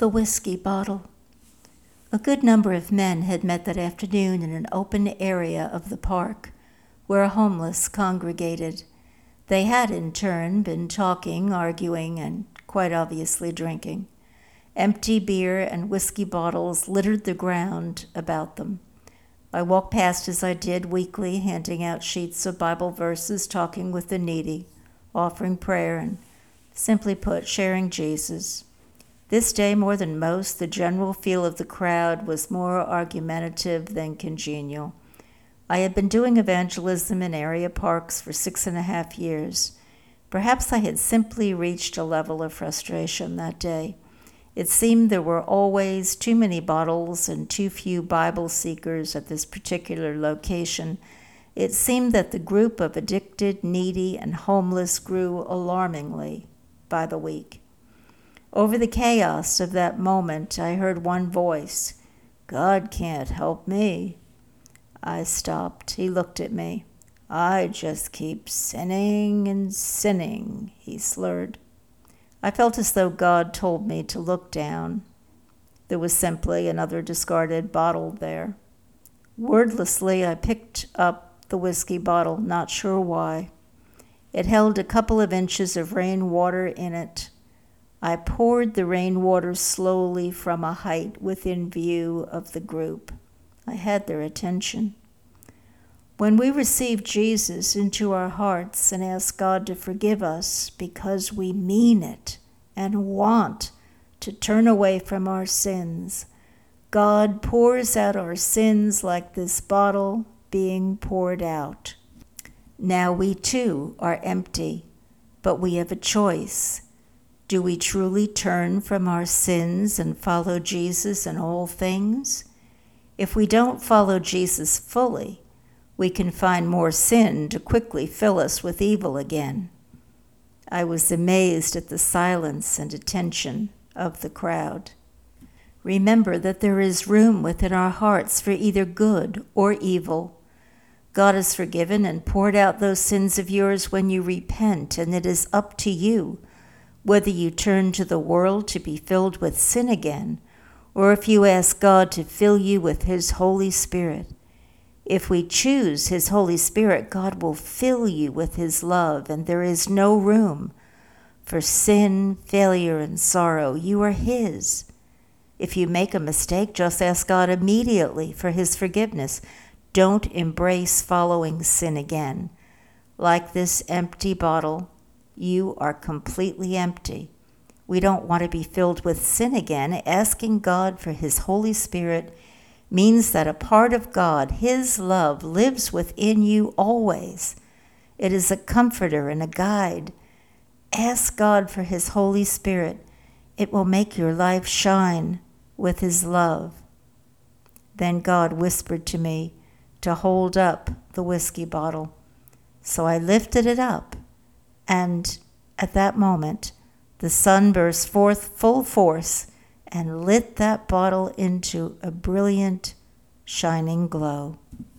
The whiskey bottle. A good number of men had met that afternoon in an open area of the park where homeless congregated. They had, in turn, been talking, arguing, and quite obviously drinking. Empty beer and whiskey bottles littered the ground about them. I walked past as I did weekly, handing out sheets of Bible verses, talking with the needy, offering prayer, and simply put, sharing Jesus. This day, more than most, the general feel of the crowd was more argumentative than congenial. I had been doing evangelism in area parks for 6.5 years. Perhaps I had simply reached a level of frustration that day. It seemed there were always too many bottles and too few Bible seekers at this particular location. It seemed that the group of addicted, needy, and homeless grew alarmingly by the week. Over the chaos of that moment, I heard one voice, "God can't help me." I stopped. He looked at me. "I just keep sinning and sinning," he slurred. I felt as though God told me to look down. There was simply another discarded bottle there. Wordlessly, I picked up the whiskey bottle, not sure why. It held a couple of inches of rainwater in it. I poured the rainwater slowly from a height within view of the group. I had their attention. When we receive Jesus into our hearts and ask God to forgive us because we mean it and want to turn away from our sins, God pours out our sins like this bottle being poured out. Now we too are empty, but we have a choice. Do we truly turn from our sins and follow Jesus in all things? If we don't follow Jesus fully, we can find more sin to quickly fill us with evil again. I was amazed at the silence and attention of the crowd. Remember that there is room within our hearts for either good or evil. God has forgiven and poured out those sins of yours when you repent, and it is up to you whether you turn to the world to be filled with sin again, or if you ask God to fill you with His Holy Spirit. If we choose His Holy Spirit, God will fill you with His love, and there is no room for sin, failure, and sorrow. You are His. If you make a mistake, just ask God immediately for His forgiveness. Don't embrace following sin again. Like this empty bottle, you are completely empty. We don't want to be filled with sin again. Asking God for His Holy Spirit means that a part of God, His love, lives within you always. It is a comforter and a guide. Ask God for His Holy Spirit. It will make your life shine with His love. Then God whispered to me to hold up the whiskey bottle. So I lifted it up, and at that moment, the sun burst forth full force and lit that bottle into a brilliant, shining glow.